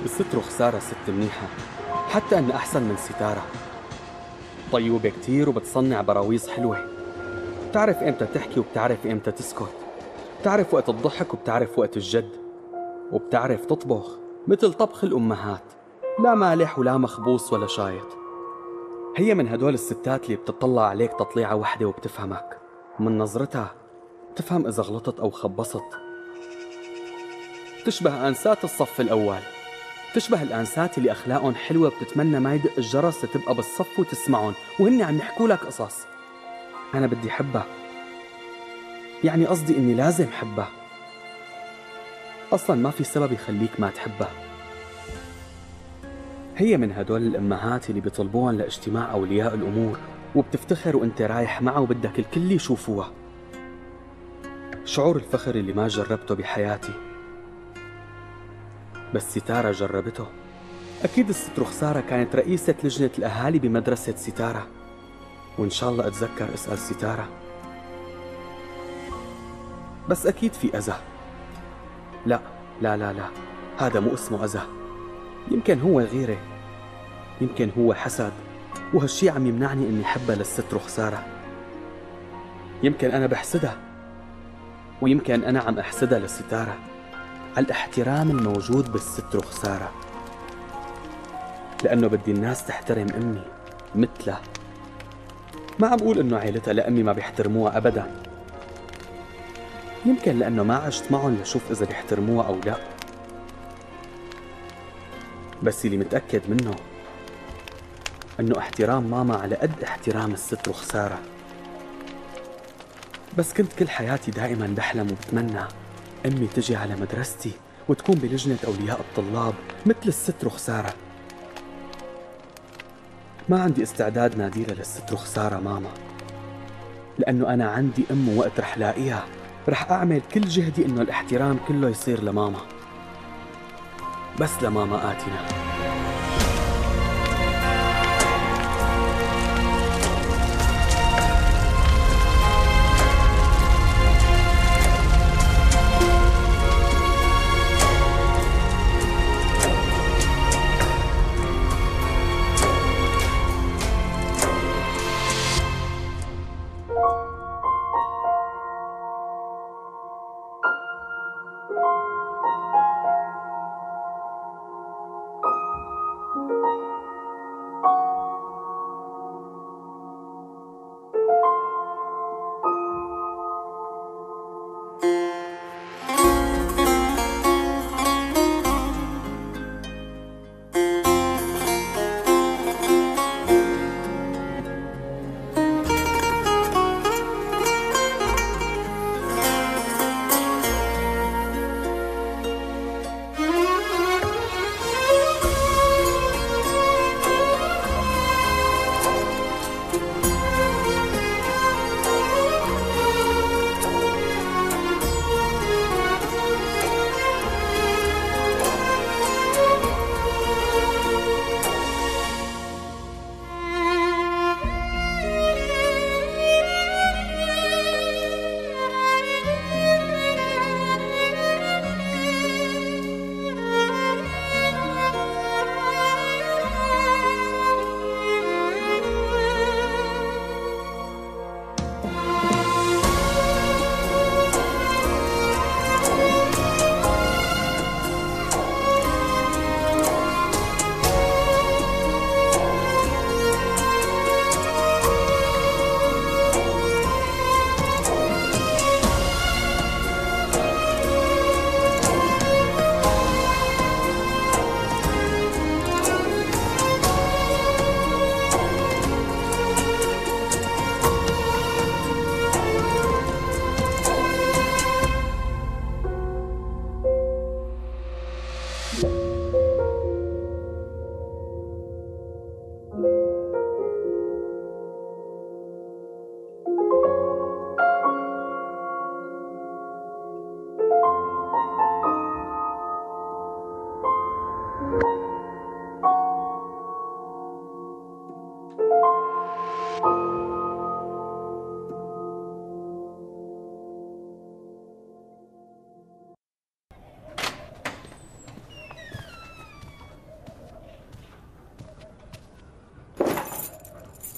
الست رخسارة ست منيحة، حتى أن أحسن من ستارة. طيوبة كتير وبتصنع براويز حلوة، بتعرف إمتى تحكي وبتعرف إمتى تسكت، بتعرف وقت الضحك وبتعرف وقت الجد، وبتعرف تطبخ مثل طبخ الأمهات، لا مالح ولا مخبوص ولا شايط. هي من هدول الستات اللي بتطلع عليك تطليعة وحدة وبتفهمك من نظرتها، تفهم إذا غلطت أو خبصت. تشبه أنسات الصف الأول، تشبه الأنسات اللي أخلاقهم حلوة بتتمنى ما يدق الجرس لتبقى بالصف وتسمعهم وهن عم يحكوا لك قصص. أنا بدي حبها، يعني قصدي إني لازم حبها، أصلا ما في سبب يخليك ما تحبها. هي من هدول الأمهات اللي بيطلبوهن لاجتماع أولياء الأمور وبتفتخر وانت رايح معها وبدك الكل يشوفوها. شعور الفخر اللي ما جربته بحياتي، بس ستارة جربته. أكيد الست رخسارة كانت رئيسة لجنة الأهالي بمدرسة ستارة، وإن شاء الله أتذكر أسأل ستارة. بس أكيد في أذى. لا لا لا لا، هذا مو اسمه أذى، يمكن هو غيرة، يمكن هو حسد، وهالشي عم يمنعني إني حبها للست رخسارة. يمكن أنا بحسدها، ويمكن أنا عم أحسدها لستارة على الاحترام الموجود بالست رخسارة، لأنه بدي الناس تحترم أمي مثلها. ما عم أقول إنه عيلتها لأمي ما بيحترموها أبداً، يمكن لأنه ما عشت معهم لشوف إذا بيحترموها أو لا، بس اللي متأكد منه إنه احترام ماما على قد احترام الست رخسارة. بس كنت كل حياتي دائما بحلم وبتمنى أمي تجي على مدرستي وتكون بلجنة أولياء الطلاب مثل الست رخسارة. ما عندي استعداد ناديلها للست رخسارة ماما، لأنه أنا عندي أم، ووقت رح لاقيها رح أعمل كل جهدي إنه الاحترام كله يصير لماما، بس لماما آتنا.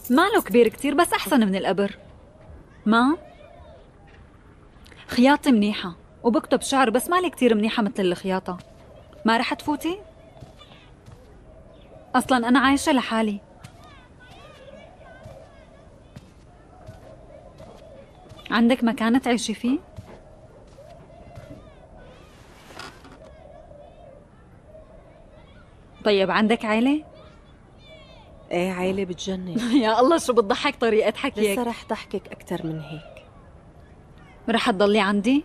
ماله كبير كتير بس أحسن من القبر. ما خياطة منيحة وبكتب شعر بس مالي كتير منيحة مثل الخياطة. ما رح تفوتي؟ أصلاً أنا عايشة لحالي. عندك مكان تعيشي فيه؟ طيب عندك عيلة؟ ايه عيلة بتجنن. يا الله شو بتضحك طريقة حكيك. لسه رح ضحكك أكتر من هيك. رح تضلي عندي؟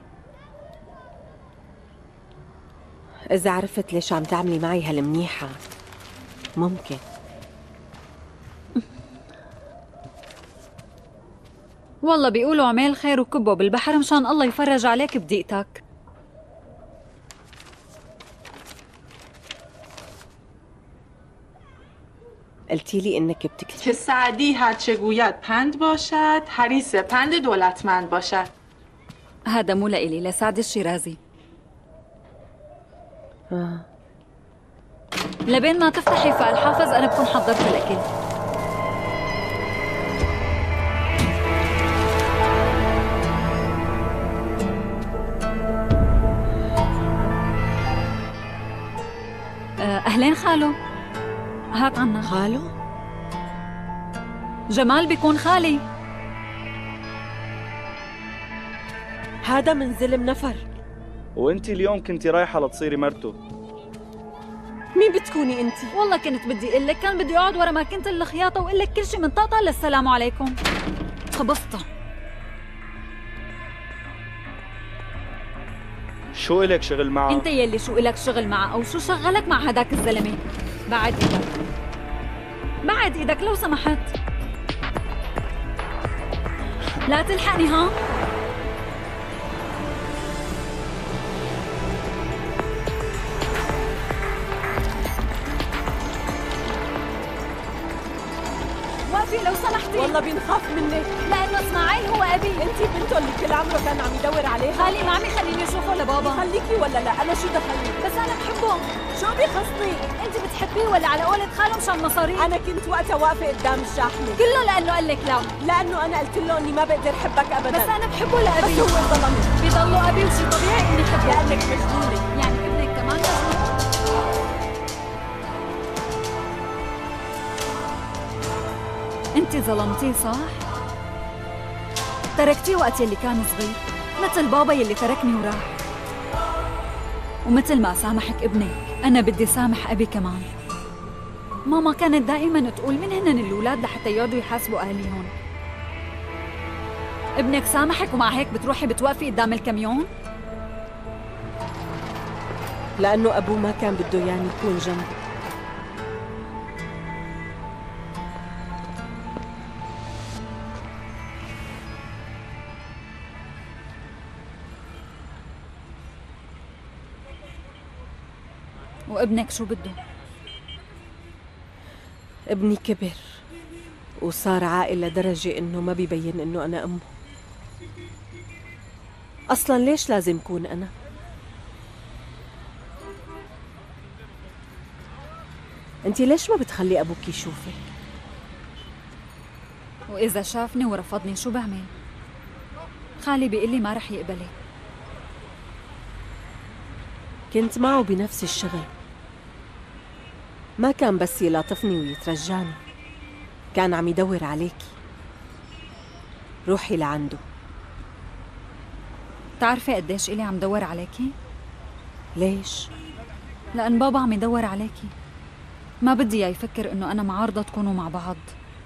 إذا عرفت ليش عم تعملي معي هالمنيحة ممكن. والله بيقولوا عمال خير وكبه بالبحر مشان الله يفرج عليك بدقيقتك. قلتي لي إنك بتكتبي. که سعدی هرچه گوید پند باشد، حریص پند دولتمند باشد. هذا مو لإلي، لسعد الشيرازي. لبين ما تفتحي فالحافظ أنا بكون حضرت الأكل. أهلين خالو. هات عنا. خالو؟ جمال بيكون خالي. هذا من زلم نفر. وانتي اليوم كنتي رايحة لتصيري مرته. مين بتكوني انتي؟ والله كنت بدي اقول لك، كان بدي اقعد ورا ما كنت الخياطة واقول لك كل شيء من طاطا للسلام عليكم. خبصتها. شو إلك شغل معه؟ انت يلي شو إلك شغل معه او شو شغلك مع هداك الزلمة؟ بعد ايدك. بعد ايدك لو سمحت. لا تلحقني ها؟ وقفي لو سمحتي. والله بنخاف منك لأنه إسماعيل هو أبي. انتي بنته اللي كل عمره كان عم يدور عليها. خالي ما عم يخليني أشوفه لبابا. خليكي ولا لا؟ أنا شو دخلني؟ بس أنا بحبه. شو بيخصني؟ أنت بتحبيه ولا على قولة خاله مشان مصاري؟ أنا كنت وقتها واقفة قدام الشاحنة. كله لأنه قال لك لا. لأنه أنا قلت له إني ما بقدر أحبك أبدا. بس أنا بحبه لأبي. بس هو ظلمني. بيضلوا أبي وشي طبيعي إني أحبه. لأنك مجنونة. يعني ابنك كمان مجنون؟ أنت ظلمتيه صح؟ تركتيه وقت يلي كان صغير مثل بابا يلي تركني وراح. ومثل ما سامحك ابنك أنا بدي سامح أبي كمان. ماما كانت دائما تقول من هن الأولاد لحتى يقعدوا يحاسبوا أهليهم. ابنك سامحك ومع هيك بتروحي بتوقفي قدام الكاميون؟ لأنه أبوه ما كان بده يعني يكون جنبه. وابنك شو بده؟ ابني كبر وصار عاقل لدرجة إنه ما بيبين إنه أنا أمه. أصلاً ليش لازم كون أنا؟ أنتي ليش ما بتخلي أبوك يشوفك؟ وإذا شافني ورفضني شو بعمل؟ خالي بيقول لي ما رح يقبلي. كنت معه بنفس الشغل، ما كان بس يلاطفني ويترجاني، كان عم يدور عليكي. روحي لعنده. بتعرفي قديش إلي عم دور عليكي؟ ليش؟ لأن بابا عم يدور عليكي. ما بدي إياه يفكر إنه أنا معارضة تكونوا مع بعض.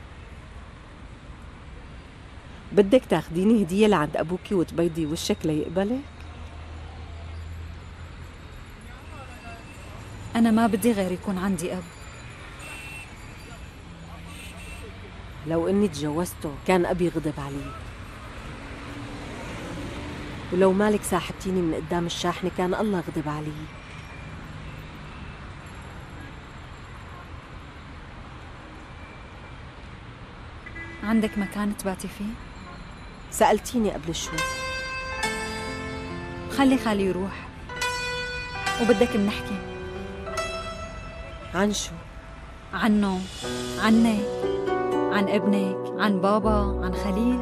بدك تاخديني هدية لعند أبوكي وتبيضي وشك ليقبلك؟ أنا ما بدي غير يكون عندي أب. لو إني تجوزته كان أبي غضب علي، ولو مالك ساحبتيني من قدام الشاحنة كان الله غضب علي. عندك مكان تباتي فيه؟ سألتيني قبل شوي. خلي خالي يروح وبدك منحكي. عن شو؟ عنه، عني، عن ابنك، عن بابا، عن خليل.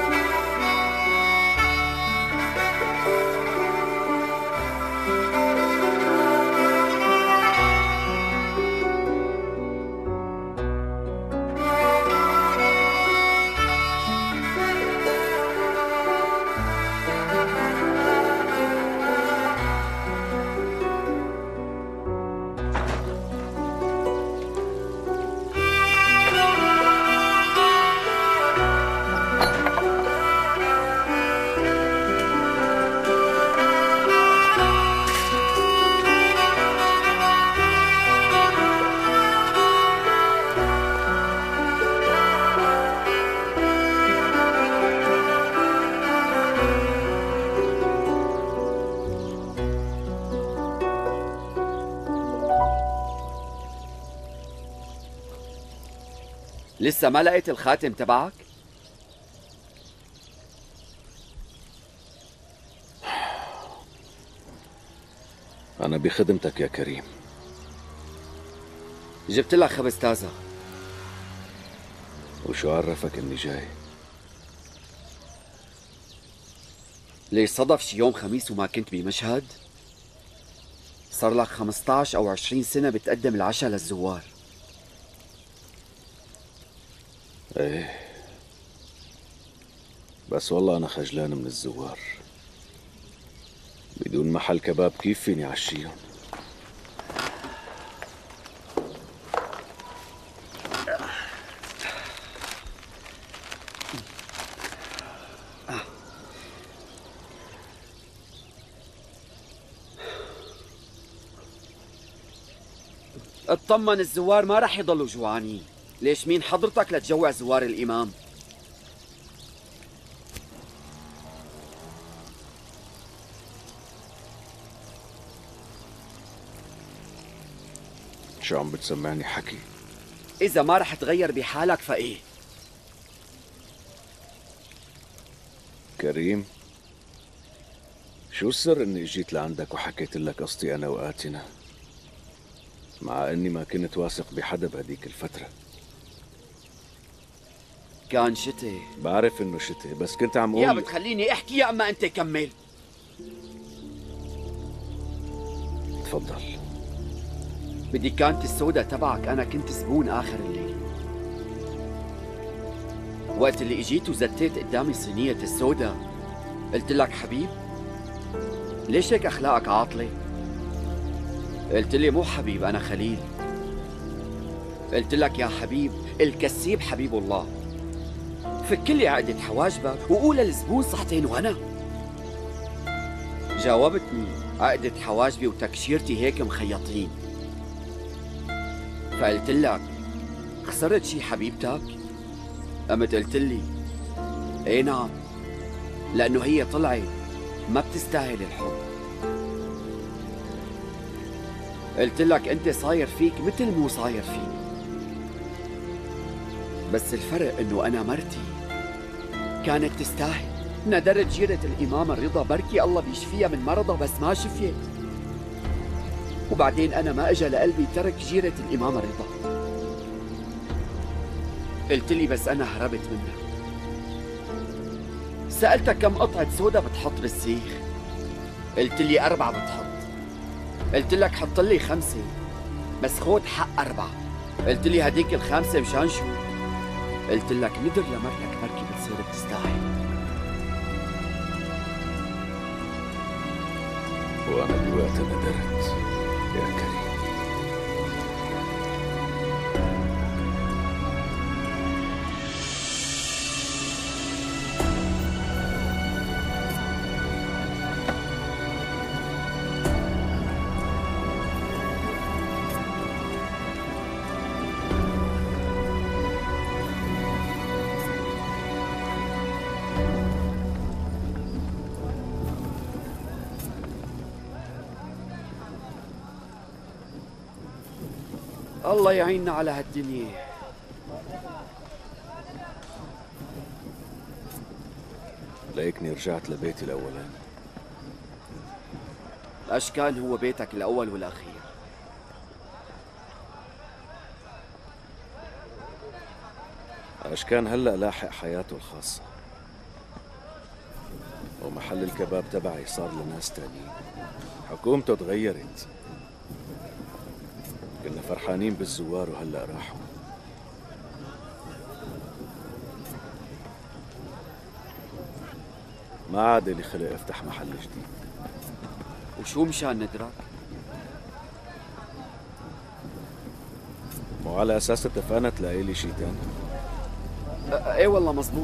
لسه ما لقيت الخاتم تبعك؟ أنا بخدمتك يا كريم. جبت لك خبز تازة. وشو عرفك إني جاي؟ ليش صدف شي يوم خميس وما كنت بمشهد؟ صار لك 15 أو 20 سنة بتقدم العشاء للزوار. ايه، بس والله أنا خجلان من الزوار. بدون محل كباب كيف فيني عشيهم؟ اطمن، الزوار ما رح يضلوا جوعانين. ليش مين حضرتك لتجوع زوار الإمام؟ شو عم بتسمعني حكي؟ إذا ما رح تغير بحالك فإيه؟ كريم، شو السر إني جيت لعندك وحكيت لك قصتي أنا وآتنا، مع إني ما كنت واثق بحدا بهديك الفترة؟ كان شتي. بعرف إنه شتي، بس كنت عم يا أقول بتخليني أحكي يا أما أنت كمل. تفضل. بدكانة السودا تبعك أنا كنت زبون آخر الليل. وقت اللي اجيت وزتيت قدامي صينية السودا قلت لك حبيب؟ ليش هيك أخلاقك عاطلة؟ قلت لي مو حبيب، أنا خليل. قلت لك يا حبيب، الكسيب حبيب الله. فك لي عقدة حواجبك وقول للزبون صحتين وهنا. جاوبتني عقدة حواجبي وتكشيرتي هيك مخيطين. فقلت لك خسرت شي حبيبتك؟ قمت قلت لي ايه نعم، لأنه هي طلعت ما بتستاهل الحب. قلت لك انت صاير فيك مثل مو صاير فيك، بس الفرق انه انا مرتي كانت تستاهل. ندرت جيرة الإمام الرضا بركي الله بيشفيها من مرضها، بس ما شفيت. وبعدين أنا ما إجا لقلبي ترك جيرة الإمام الرضا. قلت لي بس أنا هربت منها. سألتك كم قطعة سودا بتحط بالسيخ؟ قلت لي 4 بتحط. قلت لك حط لي 5 بس خود حق 4. قلت لي هديك ال5 مشان شو؟ قلت لك ندر لمرتك بركي بتصير بتستاهل. وأنا بوقتها ندرت يا كريم. الله يعيننا على هالدنيا. ليكني رجعت لبيتي الأولاني. الأشكال هو بيتك الأول والأخير. أشكان هلأ لاحق حياته الخاصة، ومحل الكباب تبعي صار لناس تانيين. حكومته تغيرت. كنا فرحانين بالزوار وهلأ راحوا. ما عاد لي خلق افتح محل جديد. وشو مشان ندرك؟ مو على أساس اتفقنا تلاقي لي شي تاني؟ ايه والله مزبوط.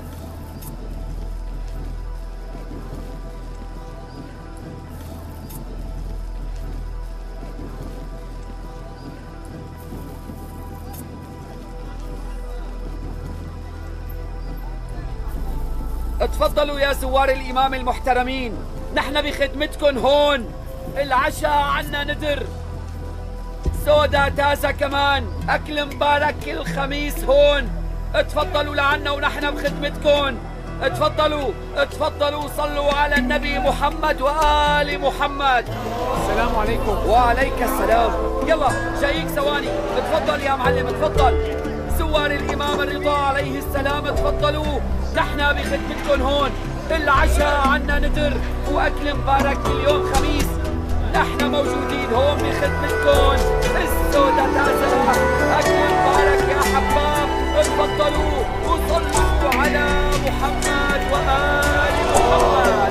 اتفضلوا يا زوار الإمام المحترمين، نحن بخدمتكن هون. العشاء عنا ندر، سودا تازة كمان، أكل مبارك كل خميس هون. اتفضلوا لعنا ونحن بخدمتكن. اتفضلوا اتفضلوا، صلوا على النبي محمد وآل محمد. السلام عليكم. وعليك السلام. يلا جايك ثواني. اتفضل يا معلم اتفضل. زوار الإمام الرضا عليه السلام اتفضلوا، نحن بخدمتكن هون. العشاء عنا ندر وأكل مبارك كل يوم خميس، نحن موجودين هون بخدمتكن. السودا تازة، أكل مبارك يا حباب. اتفضلوا وصلوا على محمد وآل محمد.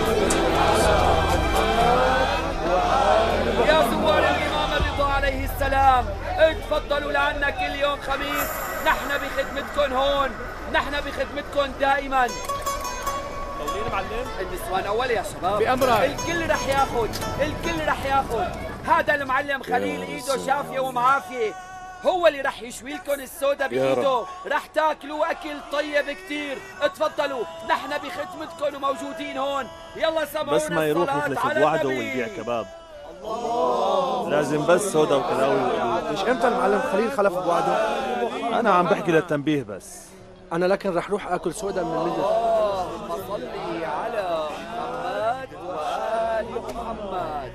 يا زوار الإمام الرضا عليه السلام اتفضلوا لعنا كل يوم خميس، نحن بخدمتكن هون، نحن بخدمتكن دائما. قولين معلم. النسوان أول يا شباب. بأمرك. الكل رح ياخذ، الكل رح ياخذ. هذا المعلم خليل ايده شافية ومعافية، هو اللي رح يشوي لكم السودا بايده. رح تاكلوا اكل طيب كتير. اتفضلوا، نحن بخدمتكم وموجودين هون. يلا سمعونا بس ما يروح يخلف بوعده ويبيع كباب. لازم بس سودا وكلاوي وقلوب. مش امتى المعلم خليل خلف بوعده؟ انا عم بحكي للتنبيه بس. انا لكن رح روح اكل سودا من الندر. اللهم صل على محمد وآل محمد.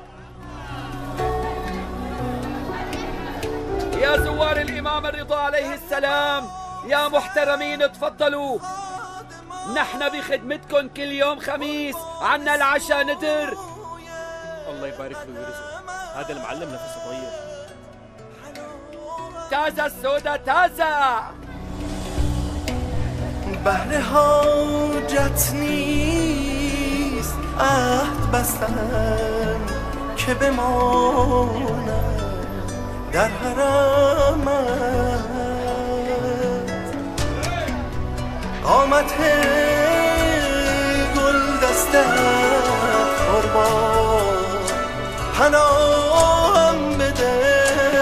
يا زوار الإمام الرضا عليه السلام يا محترمين اتفضلوا، نحن بخدمتكن كل يوم خميس، عنا العشاء ندر. الله يبارك له ويرزقه، هذا المعلم نفسه طيب. تازة السودا تازة. بهر حاجت نیست عهد بستن که بمانم در حرمت. قامت گل دستت قربان پناهم بده.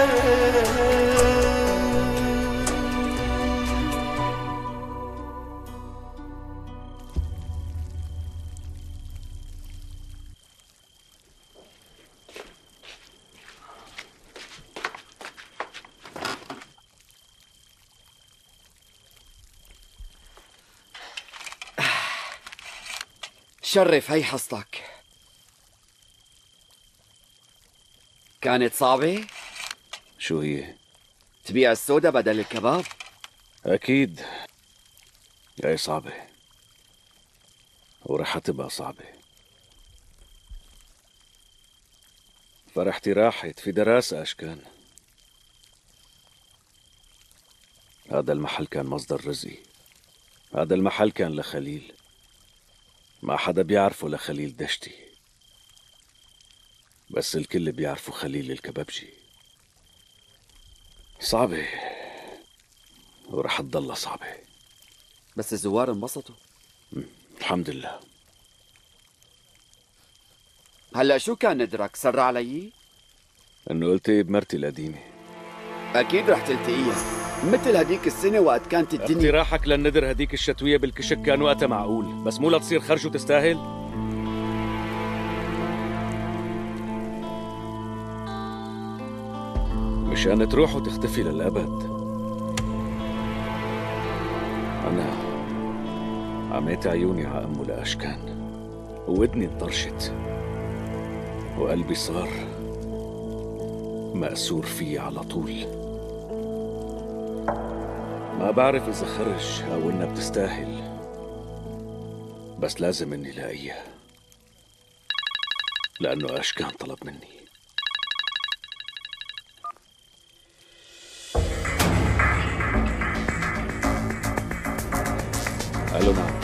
شرف هي حصتك. كانت صعبة؟ شو هي؟ تبيع السودا بدل الكباب؟ أكيد هي صعبة، ورح تبقى صعبة. فرحتي راحت، في دراسة أشكان. هذا المحل كان مصدر رزقي، هذا المحل كان لخليل، ما حدا بيعرفه لخليل دشتي، بس الكل بيعرفوا خليل الكبابجي. صعبة ورح تضلها صعبة، بس الزوار انبسطوا. الحمد لله. هلا شو كان ندرك؟ سر علي؟ انه قلتي بمرتي القديمة. اكيد رح تلتقيها مثل هديك السنة وقت كانت الدنيا. اقتراحك للندر هديك الشتوية بالكشك كان وقتها معقول، بس مو لتصير خرج وتستاهل. مشان تروح وتختفي للأبد. أنا عميت عيوني على أمه لأشكان، وودني انطرشت، وقلبي صار مأسور فيه على طول. ما بعرف إذا خرج أو إنها بتستاهل، بس لازم إني لاقيها لأنه أشكان طلب مني. ألو نعم.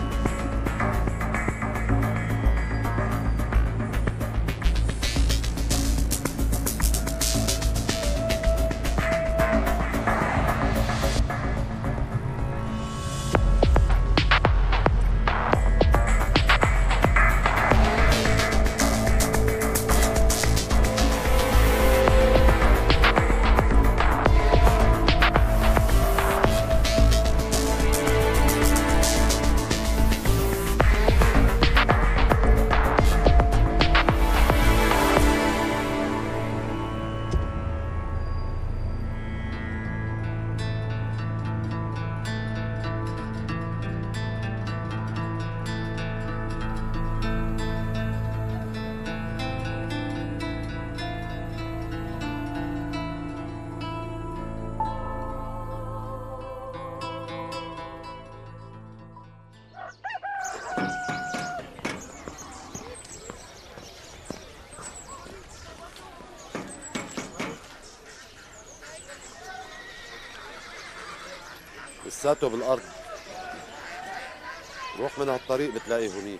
لساته بالارض. روح من هالطريق بتلاقي هونيك.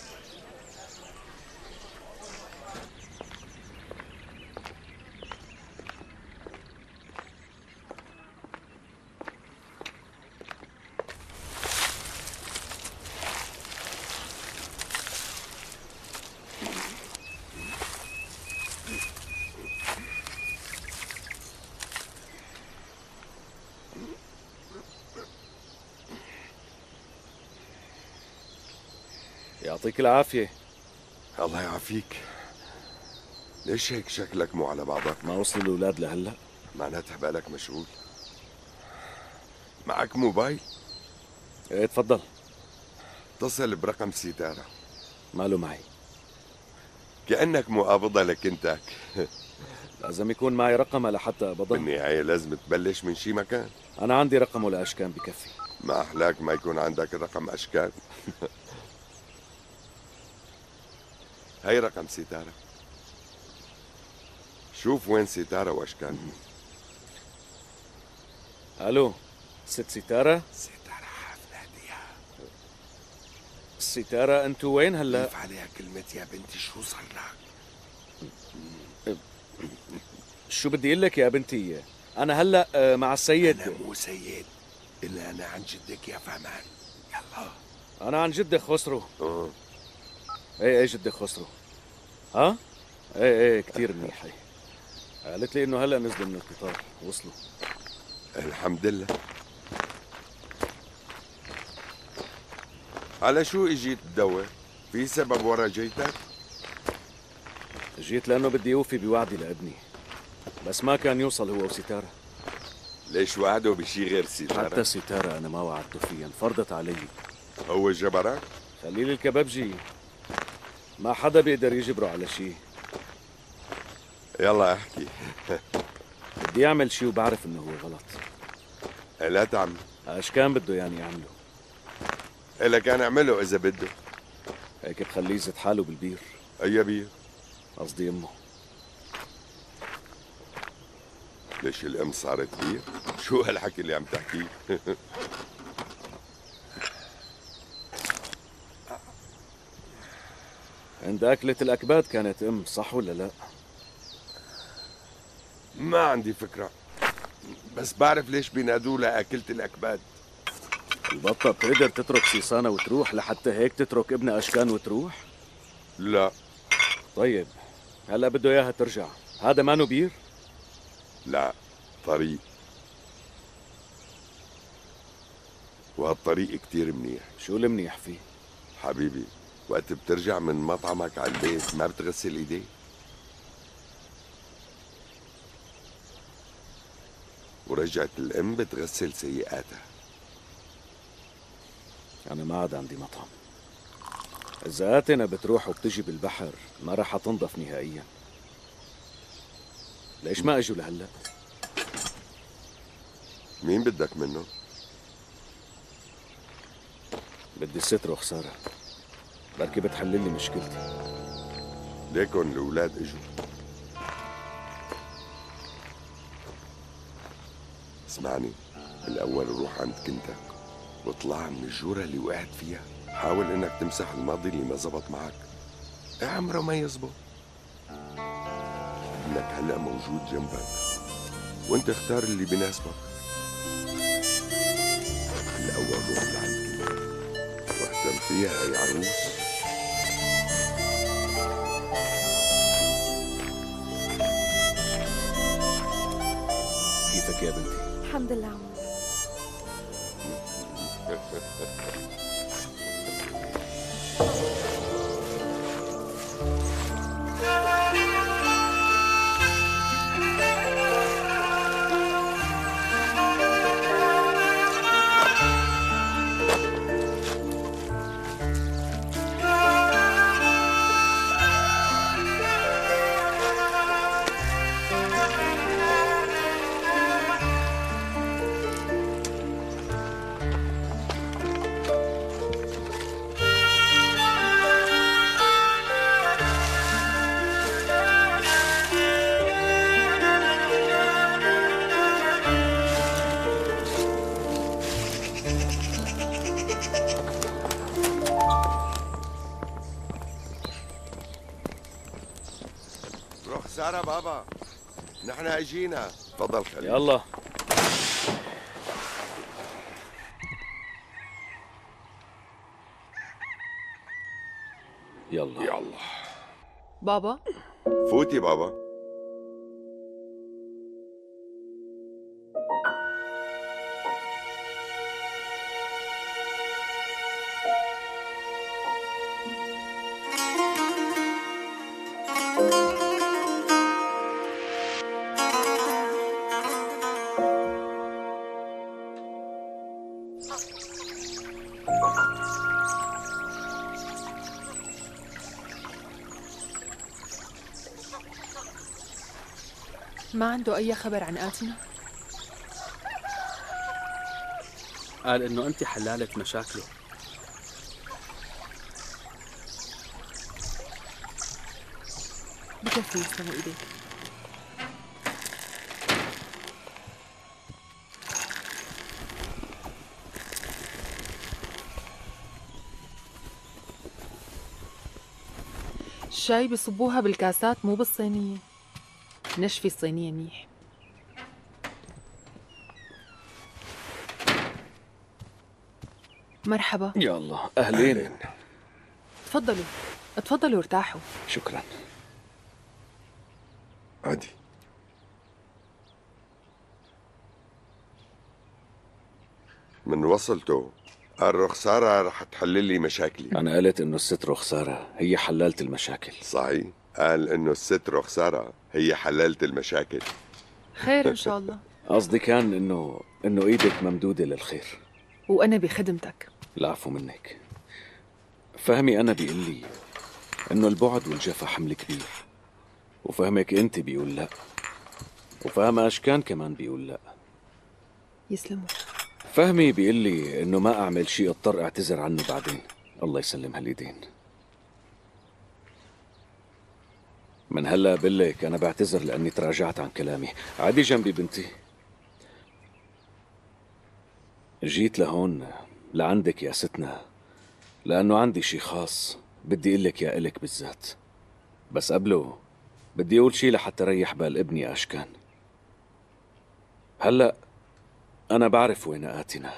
يعطيك العافية. الله يعافيك. ليش هيك شكلك مو على بعضك؟ ما وصلوا الأولاد لهلا؟ معناتها بالك مشغول. معك موبايل؟ ايه تفضل. اتصل برقم ستارة. ماله معي؟ كأنك مقابضة لكنتك. لازم يكون معي رقم لحتى أبضل. بالنهاية لازم تبلش من شي مكان. أنا عندي رقم ولا أشكان بكفي. ما أحلاك ما يكون عندك رقم أشكال. هاي رقم ستارة. شوف وين ستارة وأشكال. ألو ست ستارة؟ ستارة حفلاتيها. ستارة أنتو وين هلا؟ ضيف عليها كلمة يا بنتي. شو صار لك؟ شو بدي اقول لك يا بنتي؟ أنا هلا مع السيد. أنا مو سيد إلا أنا عن جدك يا فهمان. يلا. أنا عن جدك خسرو. ايه جدك خسرو. ها؟ ايه كثير منيح. قالت لي انه هلا نزلوا من القطار وصلوا. الحمد لله. على شو اجيت تدور؟ في سبب ورا جيتك؟ جيت لانه بدي اوفي بوعدي لابني، بس ما كان يوصل هو وستارة. ليش وعده بشي غير ستارة؟ حتى ستارة انا ما وعدته فيها، انفرضت علي. هو جبرك؟ خليل الكبابجي ما حدا بيقدر يجبره على شيء. يلا احكي. بدي اعمل شيء وبعرف انه هو غلط. لا تعمل. ايش كان بده يعني يعمله؟ إلا كان اعمله اذا بده. هيك بخليه يزت حاله بالبير. اي بير؟ قصدي امه. ليش الام صارت بير؟ شو هالحكي اللي عم تحكيه؟ عند أكلة الأكباد كانت أم، صح ولا لا؟ ما عندي فكرة، بس بعرف ليش بينادوا لها أكلة الأكباد. البطة بتقدر تترك سيصانة وتروح لحتى هيك تترك ابن أشكان وتروح؟ لا. طيب هلا بده إياها ترجع، هذا ما بير؟ لا، طريق، وهالطريق كتير منيح. شو المنيح فيه؟ حبيبي وقت بترجع من مطعمك على البيت ما بتغسل ايديك؟ ورجعت الام بتغسل سيئاتها. أنا ما عاد عندي مطعم. إذا آتنا بتروح وبتجي بالبحر ما رح تنضف نهائيا. ليش ما أجوا لهلا؟ مين بدك منه؟ بدي ستر وخسارة، بركي بتحللي مشكلتي. ليكن الأولاد إجوا. اسمعني، بالأول روح عند كنتك واطلع من الجورة اللي وقعت فيها. حاول إنك تمسح الماضي اللي ما زبط معك. إيه عمره ما يزبط. ابنك هلأ موجود جنبك وانت اختار اللي بيناسبك. الأول روح لعند كنتك واهتم فيها يا عروس. كيفك يا بنتي؟ الحمد لله عمو. سارة بابا، نحن اجينا. تفضل خليل. يلا. يلا بابا. فوتي بابا. ما عنده أي خبر عن آتنا؟ قال إنه أنت حلالة مشاكله. بكفي يسلموا إيديك. الشاي بصبوها بالكاسات مو بالصينية. نشفي الصينية منيح. مرحبا. يا الله، أهلين. تفضلوا تفضلوا ارتاحوا. شكرا. عادي. من وصلته قال رخسارة رح تحل لي مشاكلي. أنا قلت إنه الست رخسارة هي حلالة المشاكل. صحيح، قال إنه الست رخسارة هي حلالة المشاكل. خير إن شاء الله. قصدي كان إنه إيدك ممدودة للخير. وأنا بخدمتك. العفو منك. فهمي أنا بيقول لي إنه البعد والجفا حمل كبير، وفهمك أنت بيقول لا، وفهم أشكان كمان بيقول لا. يسلموا. فهمي بيقول لي إنه ما أعمل شيء اضطر أعتذر عنه بعدين. الله يسلم هاليدين. من هلا بقول لك أنا بعتذر لأني تراجعت عن كلامي. عادي جنبي بنتي. جيت لهون لعندك يا ستنا لأنه عندي شي خاص بدي أقول لك يا إلك بالذات. بس قبله بدي أقول شي لحتى ريح بال ابني أشكان. هلأ أنا بعرف وين آتنا،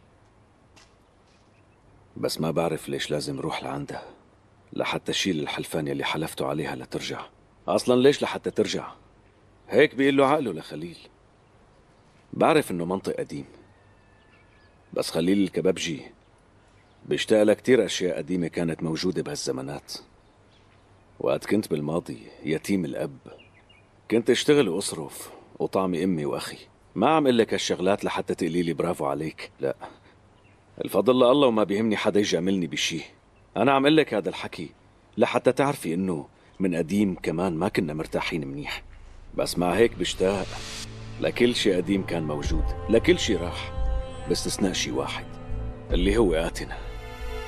بس ما بعرف ليش لازم روح لعندها لحتى شيل الحلفان يلي حلفته عليها لترجع. أصلا ليش لحتى ترجع؟ هيك بيقول له عقله لخليل. بعرف إنه منطق قديم، بس خليل الكبابجي بيشتاق لكتير أشياء قديمة كانت موجودة بهالزمانات. وقت كنت بالماضي يتيم الأب كنت اشتغل وأصرف وطعمي أمي وأخي. ما عم قلك هالشغلات لحتى تقلي لي برافو عليك، لا، الفضل لله وما بيهمني حدا يجاملني بشي. أنا عم قلك هذا الحكي لحتى تعرفي إنه من قديم كمان ما كنا مرتاحين منيح، بس مع هيك بشتاق لكل شي قديم كان موجود، لكل شي راح باستثناء شي واحد اللي هو آتنا.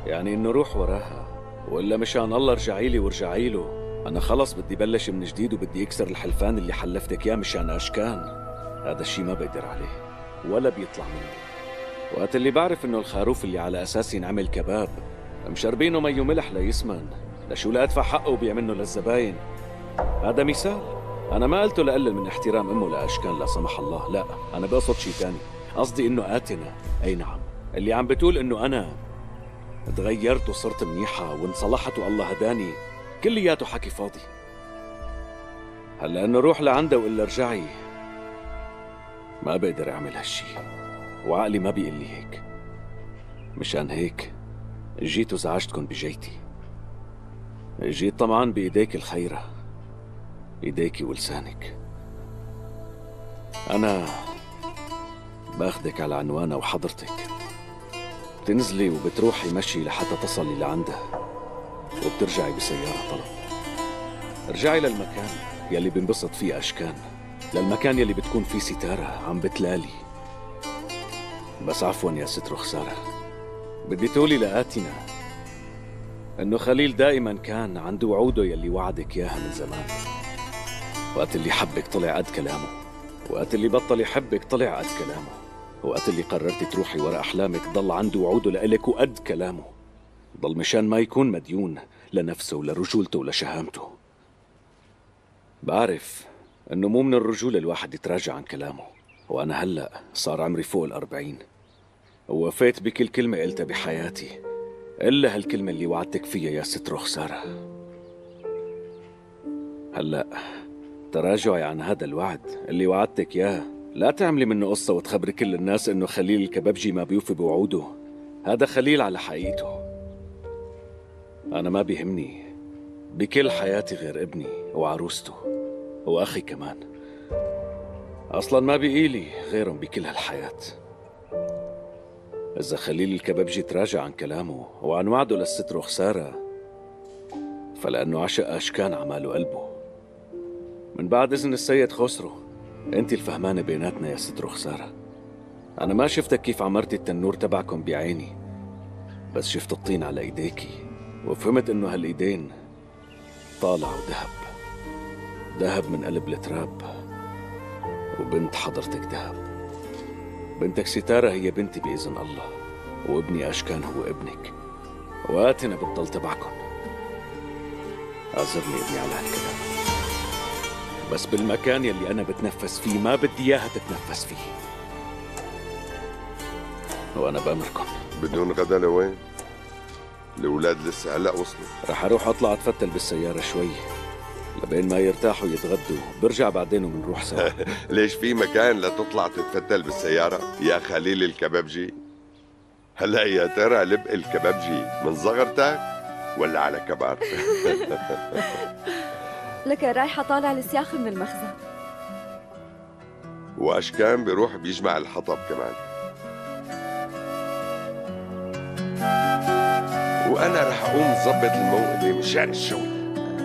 يعني إنه روح وراها، وإلا مشان الله ارجعي لي وارجعي له. أنا خلص بدي بلش من جديد وبدي أكسر الحلفان اللي حلفتك إياه مشان أشكان. هذا الشي ما بقدر عليه ولا بيطلع مني. وقت اللي بعرف إنه الخروف اللي على أساس ينعمل كباب مشربينه مي وملح ليسمن، لشو لا أدفع حقه وبيعمله للزباين. هذا مثال. أنا ما قلته لقلل من احترام أمه لأشكان لا سمح الله، لا، أنا بقصد شي تاني. قصدي إنه آتنا، أي نعم، اللي عم بتقول إنه أنا تغيرت وصرت منيحة وانصلحت والله هداني، كلياته حكي فاضي. هلا إنه روح لعنده وإلا ارجعي، ما بقدر أعمل هالشي، وعقلي ما بيقول لي هيك. مشان هيك جيت وزعجتكن بجيتي. جيت طمعان بإيديك الخيرة، إيديكي ولسانك. أنا باخدك على عنوانها وحضرتك بتنزلي وبتروحي مشي لحتى تصلي لعندها، وبترجعي بسيارة طلب. ارجعي للمكان يلي بنبسط فيه أشكان، للمكان يلي بتكون فيه ستارة عم بتلالي. بس عفوا يا ست رخسارة، بدي تقولي لآتنا إنه خليل دائما كان عنده وعوده يلي وعدك إياها من زمان. وقت اللي حبك طلع قد كلامه، وقت اللي بطل يحبك طلع قد كلامه، وقت اللي قررتي تروحي ورا أحلامك ضل عنده وعوده لإلك وقد كلامه. ضل مشان ما يكون مديون لنفسه ولرجولته ولشهامته. بعرف إنه مو من الرجولة الواحد يتراجع عن كلامه، وأنا هلأ صار عمري فوق 40 ووفيت بكل كلمة قلتها بحياتي، إلا هالكلمة اللي وعدتك فيها يا ست رخسارة. هلأ تراجعي عن هذا الوعد اللي وعدتك إياه. لا تعملي منه قصة وتخبري كل الناس إنه خليل الكبابجي ما بيوفي بوعوده. هذا خليل على حقيقته. أنا ما بيهمني بكل حياتي غير ابني وعروسته وأخي كمان. أصلاً ما بقيلي غيرهم بكل هالحياة. إذا خليل الكبابجي تراجع عن كلامه وعن وعده للست رخسارة فلأنه عشق أشكان عماله قلبه. من بعد إذن السيد خسرو، أنت الفهمانة بيناتنا يا ست رخسارة. أنا ما شفتك كيف عمرتي التنور تبعكم بعيني، بس شفت الطين على إيديكي وفهمت إنه هالإيدين طالعوا ذهب، ذهب من قلب التراب. وبنت حضرتك ذهب. بنتك ستارة هي بنتي بإذن الله، وابني أشكان هو ابنك، وآتنا بتضل تبعكم. أعذرني ابني على هالكلام، بس بالمكان يلي أنا بتنفس فيه ما بدي إياها تتنفس فيه. وأنا بأمركم. بدون غدا لوين؟ الأولاد لسه هلأ وصلوا. رح أروح أطلع أتفتل بالسيارة شوي لبين ما يرتاحوا يتغدوا، برجع بعدين وبنروح سوا. ليش في مكان لتطلع تتفتل بالسيارة يا خليل الكبابجي؟ هلا يا ترى لبق الكبابجي من صغرتك ولا على كبر؟ لك رايحة طالع السياخ من المخزن. وأشكان بيروح بيجمع الحطب كمان. وأنا رح أقوم ظبط الموقدة مشان الشوي.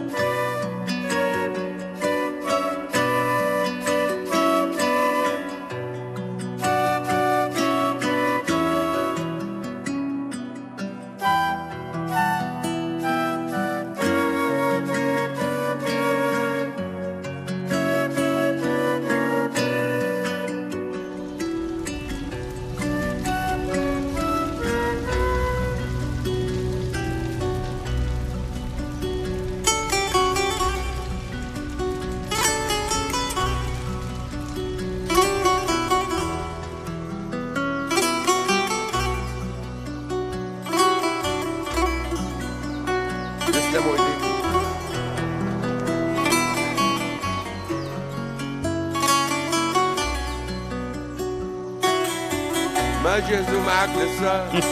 ما جهزوا معك لسه؟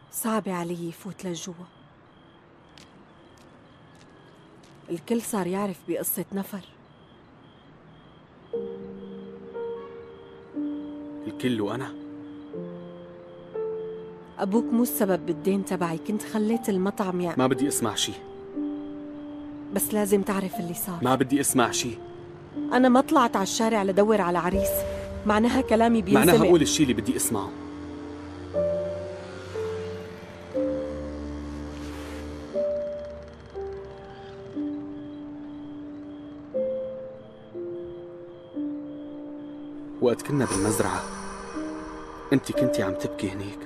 صعب علي يفوت لجوا. الكل صار يعرف بقصة نفر. الكل وأنا؟ أبوك مو السبب بالدين تبعي، كنت خليت المطعم ما بدي أسمع شي. بس لازم تعرف اللي صار. ما بدي أسمع شي. أنا ما طلعت على الشارع لدور على عريس، معناها كلامي بينسمع. معناها أقول الشي اللي بدي أسمعه. وقت كنا بالمزرعة انت كنتي عم تبكي هنيك،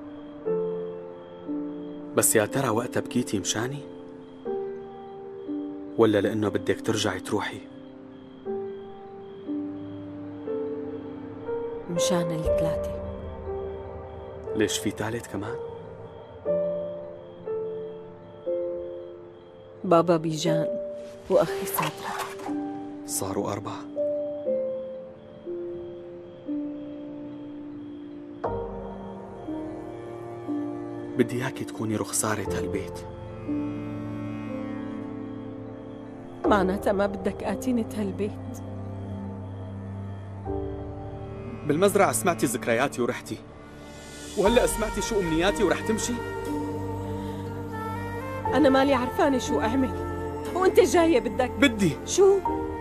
بس يا ترى وقتها بكيتي مشاني ولا لأنه بدك ترجعي تروحي؟ مشان الثلاثة. ليش في ثالث كمان؟ بابا بيجان وأخي ساترة. صاروا 4. بدي اياكي تكوني رخصارة هالبيت. معناتها ما بدك آتينة هالبيت. بالمزرعة سمعتي ذكرياتي ورحتي، وهلأ سمعتي شو أمنياتي ورح تمشي؟ أنا مالي عرفانة شو أعمل، وأنت جاية بدي شو؟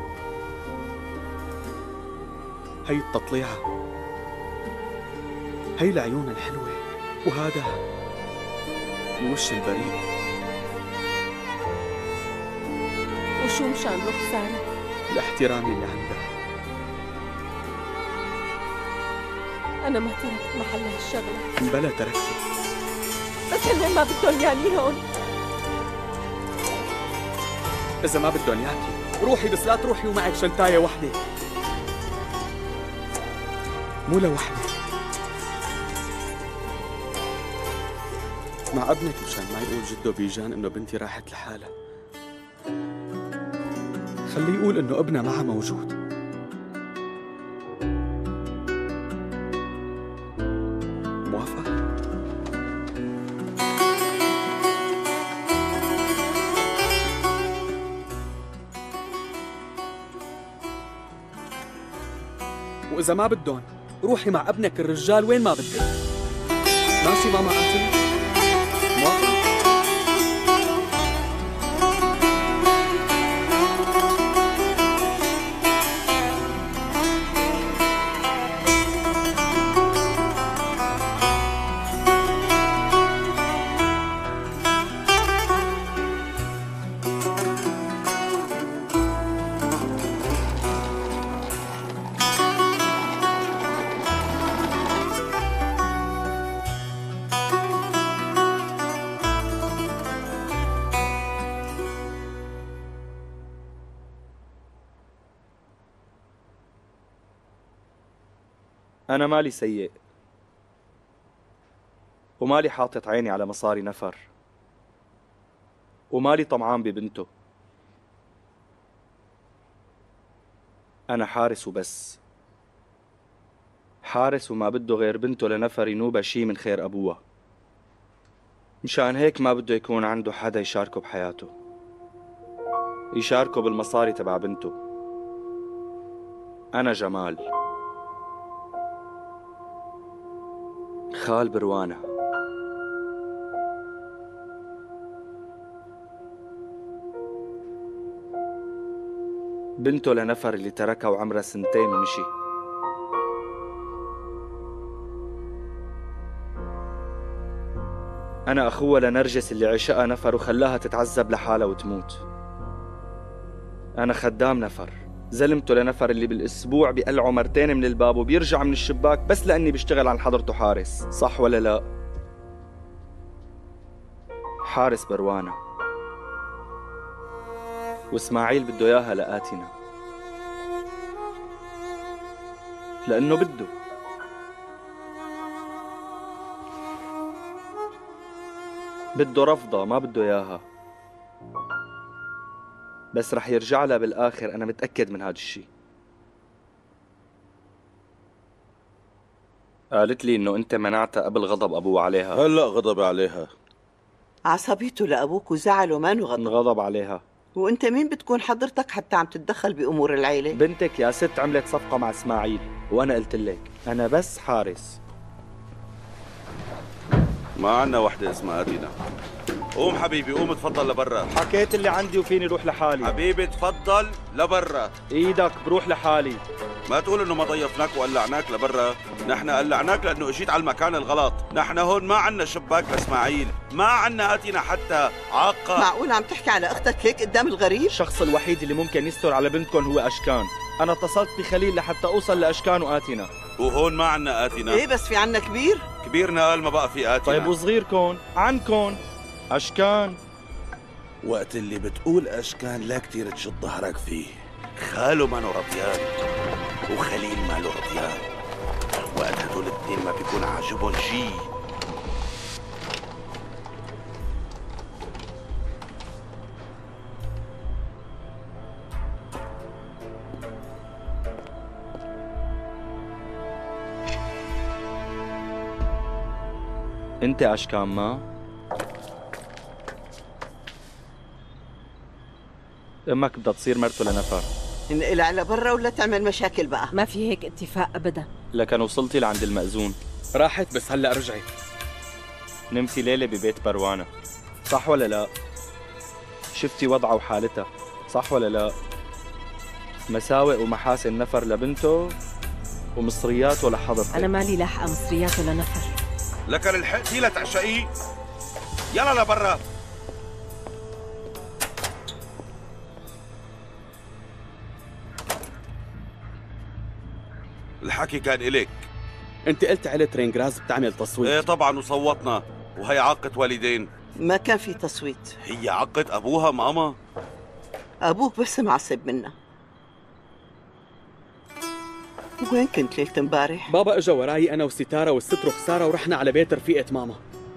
هي التطليعة، هي العيون الحلوة، وهذا الوش البريء. وشو مشان رخصانة؟ الاحترام اللي عندها. أنا ما تركت محل هالشغلة. بلا تركتي، بس هن ما بدهم ياني هون. إذا ما بدهم ياكي روحي، بس لا تروحي ومعك شنطاية وحدة، مو لوحدة، مع ابنك مشان ما يقول جده بيجان إنه بنتي راحت لحالها. خليه يقول إنه ابنها معها موجود. موافق؟ وإذا ما بدهم روحي مع ابنك الرجال وين ما بدك. ماشي ماما عاتل؟ موافق؟ أنا مالي سيء، ومالي حاطط عيني على مصاري نفر، ومالي طمعان ببنته. أنا حارس وبس، حارس وما بده غير بنته لنفر ينوبها شي من خير أبوها. مشان هيك ما بده يكون عنده حدا يشاركه بحياته، يشاركه بالمصاري تبع بنته. أنا جمال، خال بروانة. بنته لنفر اللي تركها وعمرها 2 ومشي. أنا أخوها لنرجس اللي عشقها نفر وخلاها تتعذب لحالها وتموت. أنا خدام نفر، زلمته لنفر اللي بالأسبوع بيقلعه 2 من الباب وبيرجع من الشباك بس لأني بشتغل عن حضرته حارس. صح ولا لا؟ حارس بروانة، وإسماعيل بده إياها لآتنا لأنه بده رفضة، ما بده إياها، بس رح يرجع لها بالآخر. أنا متأكد من هذا الشي. قالت لي انه انت منعتها قبل غضب ابوه عليها. هلا غضب عليها. عصبيته لابوك وزعله ما غضب. انغضب عليها. وانت مين بتكون حضرتك حتى عم تتدخل بامور العيله؟ بنتك يا ست عملت صفقه مع اسماعيل، وانا قلت لك انا بس حارس. ما عنا وحده اسمها اتينا. قوم حبيبي قوم تفضل لبرا. حكيت اللي عندي وفيني روح لحالي. حبيبي تفضل لبرا. ايدك بروح لحالي. ما تقول انه ما ضيفناك وقلعناك لبرا. نحن قلعناك لانه اجيت على المكان الغلط. نحن هون ما عنا شباك لاسماعيل، ما عنا اتينا حتى عاقة. معقول عم تحكي على اختك هيك قدام الغريب؟ الشخص الوحيد اللي ممكن يستر على بنتكم هو اشكان. انا اتصلت بخليل لحتى اوصل لاشكان واتينا. وهون ما عنا اتينا. ايه بس في عنا كبير؟ كبيرنا قال ما بقى في اتينا. طيب وصغيركم عنكم أشكان. وقت اللي بتقول أشكان لا كتير تشد ظهرك فيه. خاله مانو رضيان وخليل ماله رضيان. وقت هدول الاثنين ما بيكون عاجبهم شي. انت أشكان ما؟ امك بدها تصير مرته لنفر. انقلع لبرا ولا تعمل مشاكل بقى؟ ما في هيك اتفاق ابدا. لكن وصلتي لعند المأذون. راحت بس هلا رجعت. نمتي ليلة ببيت بروانة صح ولا لا؟ شفتي وضعها وحالتها صح ولا لا؟ مساوئ ومحاسن نفر لبنته ومصريات ولا حضرتك. انا مالي لاحقه مصريات ولا نفر. لكن الحقتي لا تعشقيه. يلا لبرا. الحكي كان إليك. انت قلت عيلة رينجراز بتعمل تصويت. ايه طبعا وصوتنا، وهي عقة والدين. ما كان في تصويت. هي عقة ابوها ماما. ابوك بس معصب منا. وين كنت ليلة امبارح؟ بابا اجا وراي انا وستارة والست رخسارة ورحنا على بيت رفيقة ماما.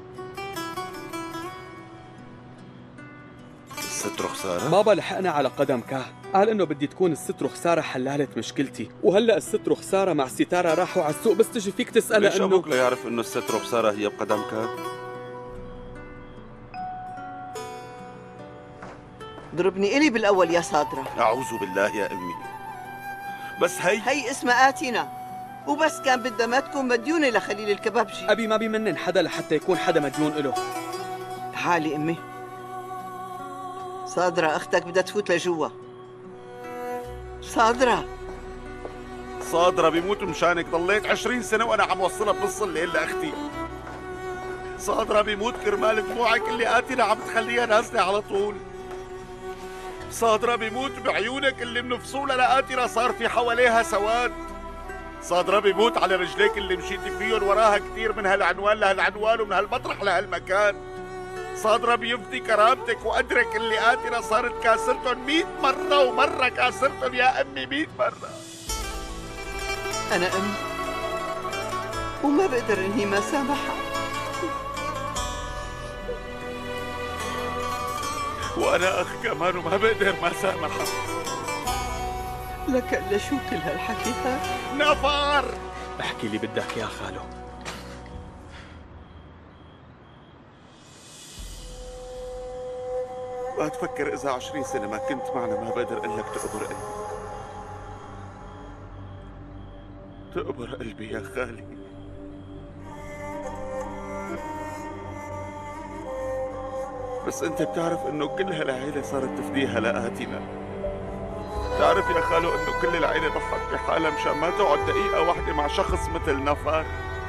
الست رخسارة؟ بابا لحقنا على قدم كاه، قال انه بدي تكون الست رخسارة حلالة مشكلتي، وهلا الست رخسارة مع ستارة راحوا على السوق، بس تجي فيك تسألها ليش انه ابوك لا يعرف انه الست رخسارة هي بقدم كاه؟ ضربني إلي بالأول يا صادرة. أعوذ بالله يا أمي. بس هي اسمها آتينا، وبس كان بدها ما تكون مديونة لخليل الكبابجي. أبي ما بيمنن حدا لحتى يكون حدا مديون إله. تعالي أمي. صادرة أختك بدها تفوت لجوا. صادرة بيموت مشانك، ضليت 20 سنة وأنا عم وصلها بنص الليل لأختي. صادرة بيموت كرمال دموعك اللي آتينا عم تخليها نازلة على طول. صادرة بيموت بعيونك اللي من فصولها لآتنا صار في حواليها سواد. صادرة بيموت على رجليك اللي مشيتي فيهم وراها كثير من هالعنوان لهالعنوان ومن هالمطرح لهالمكان. صادرة بيفدي كرامتك وقدرك اللي آتنا صارت كاسرتهم 100 مرة ومرة كاسرتهم يا أمي 100 مرة. أنا أم وما بقدر إني ما سامحها. وأنا أخ كمان وما بقدر ما سامحها. لك إلا شو كل هالحكي هاد؟ نفر احكي لي بدك يا خالو. ما تفكر إذا 20 سنة ما كنت معنا ما بقدر أقول لك تقبر قلبي. تقبر قلبي يا خالي. بس انت بتعرف انه كل هالعيلة صارت تفديها لآتنا. بتعرف يا خالو انه كل العيلة ضحت بحالها مشان ما تقعد دقيقة واحدة مع شخص مثل نفر.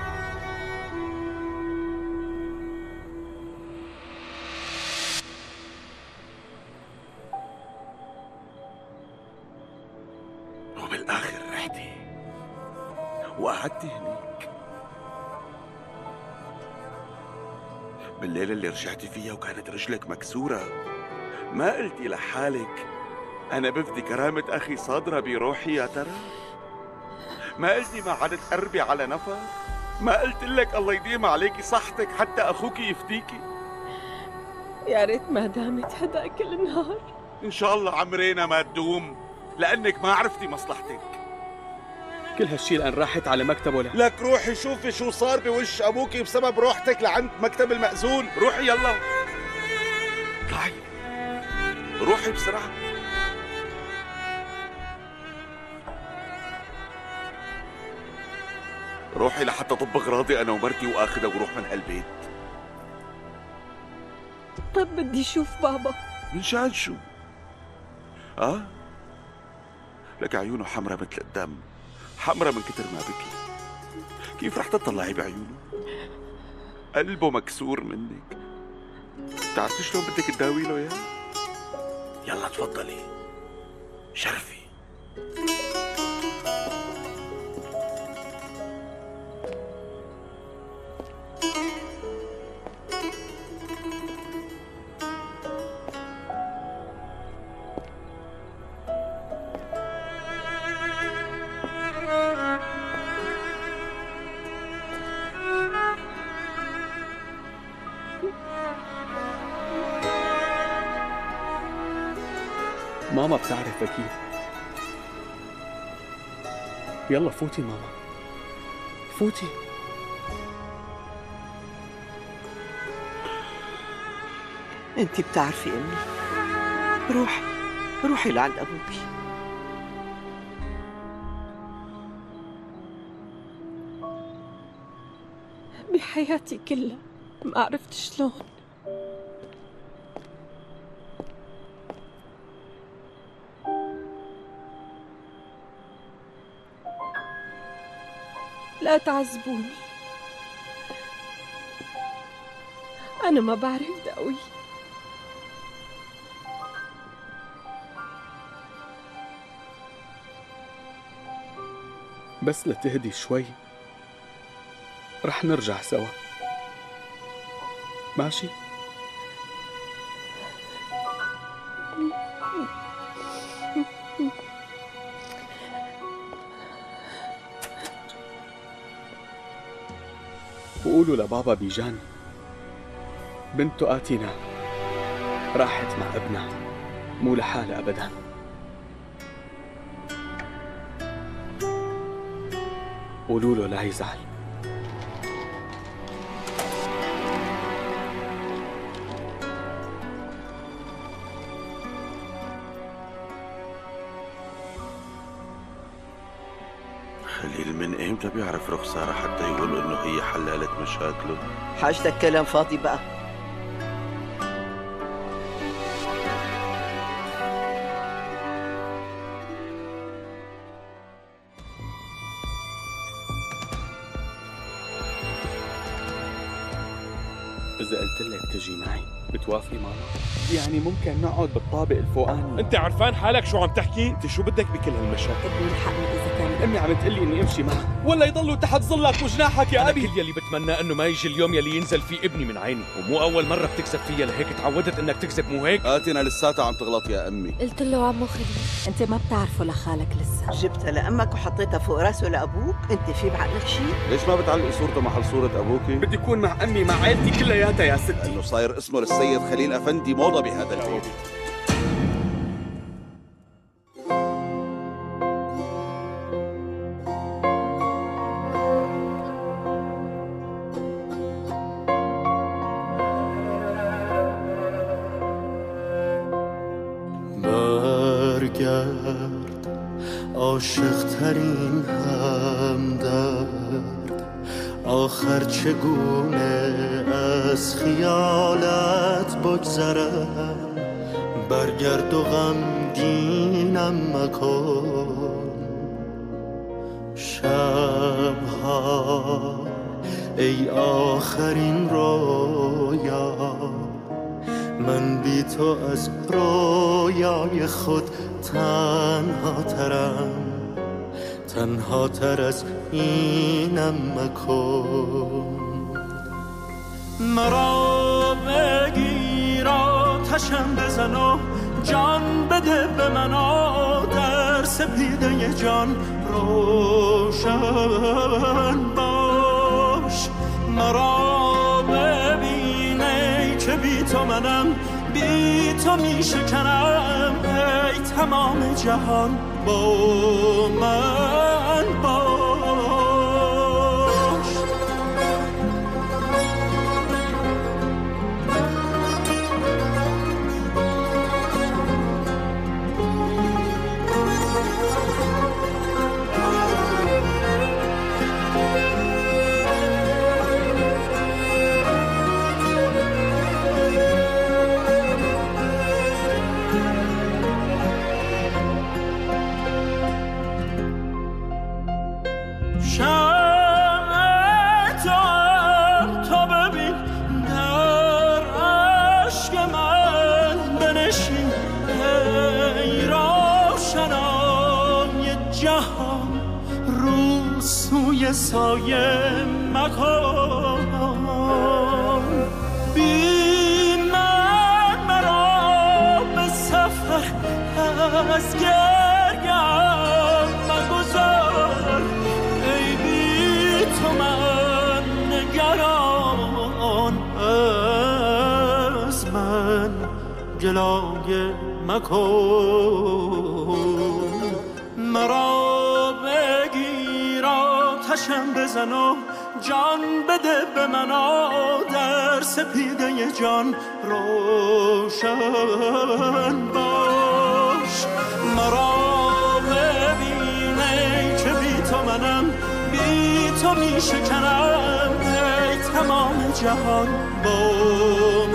وبالآخر رحتي وقعدتي هنيك بالليلة اللي رجعتي فيها وكانت رجلك مكسورة. ما قلتي لحالك أنا بفدي كرامة أخي صادرة بروحي يا ترى؟ ما قلتي ما عاد تقربي على نفر؟ ما قلت لك الله يديم عليكي صحتك حتى أخوك يفديكي؟ يا ريت ما دامت هدا كل نهار. إن شاء الله عمرينا ما تدوم لأنك ما عرفتي مصلحتك. كل هالشي لأن راحت على مكتبه لك روحي شوفي شو صار بوش أبوكي بسبب روحتك لعند مكتب المأذون. روحي يلا اطلعي، روحي بسرعة. روحي لحتى طب أغراضي أنا ومرتي وآخذها وروح من هالبيت. طيب بدي أشوف بابا. من شان شو؟ لك عيونه حمرة مثل الدم، حمرة من كتر ما بكي. كيف رح تطلعي بعيونه؟ قلبه مكسور منك. بتعرفي شلون بدك تداوي له اياه؟ يلا تفضلي شرفي. ماما بتعرف أكيد. يلا فوتي ماما، فوتي. انت بتعرفي امي. روحي لعند ابوكي. بحياتي كلها ما عرفت شلون. لا تعذبوني، أنا ما بعرف داوي. بس لتهدي شوي رح نرجع سوا، ماشي؟ وقولوا لبابا بيجان بنته آتينا راحت مع ابنها، مو لحالها أبدا. قولوا له لا يزعل. خليل من ايمتى بيعرف رخسارة حتى يقول انه هي حلالة مشاكله؟ حاجتك كلام فاضي بقى. إذا قلت لك تجي معي بتوافقي ماما؟ يعني ممكن نقعد بالطابق الفوقاني. انت عرفان حالك شو عم تحكي؟ انت شو بدك بكل هالمشاكل؟ ابني الحقني اذا كان امي عم تقلي اني امشي معها ولا يضلوا تحت ظلك وجناحك يا ابي. كل يلي بتمنى انه ما يجي اليوم يلي ينزل فيه ابني من عيني، ومو اول مره بتكذب فيا، لهيك تعودت انك تكذب مو هيك؟ آتينا لساتها عم تغلط يا امي. قلت له عمو خليل. انت ما بتعرفه لخالك لسه. جبتها لامك وحطيتها فوق راسه لابوك. انت في بعقلك شيء؟ ليش ما بتعلقي صورته محل صورة ابوكي؟ بدي اكون مع امي مع عيلتي كلياتها يا ستي. لانه صاير اسمه للسيد خليل افندي موضة بهذا البيت. برگرد عاشق ترین همدرد، آخر چگونه از خیالت بگذرم. برگرد و غمگینم مکن شبها ای آخرین رویا. من بی تو از رویای خود تنها تر از اینم مکن. مرا بگیر آتشم بزن و جان بده به من، در سپیده جان روشن باش. مرا ببینی که بی تو منم، بی تو می شکنم ای تمام جهان با من باش. سایه مکان بی من مرا به سفر از گرگم مگذار. ای بی تو من نگران از من جلوه مکن. مرا آتشم بزن و جان بده به من در سپیده جان روشن باش. مرا ببینه که بی تو منم بی تو می شکنم ای تمام جهان با